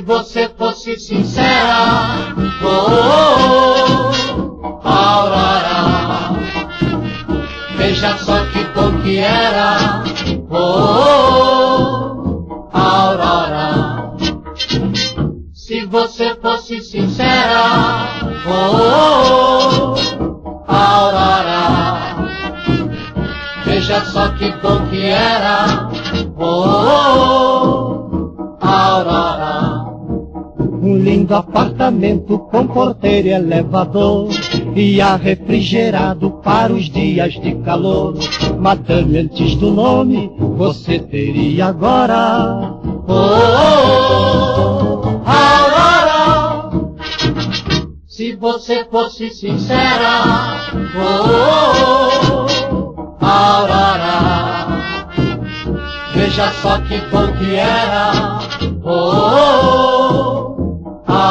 você fosse sincera, Aurora, veja só que bom que era, Aurora, se você fosse sincera, Aurora, veja só que bom que era, Aurora. Um lindo apartamento com porteiro e elevador, e ar refrigerado para os dias de calor. Madame, antes do nome, você teria agora, Aurora, se você fosse sincera, Aurora, veja só que bom que era,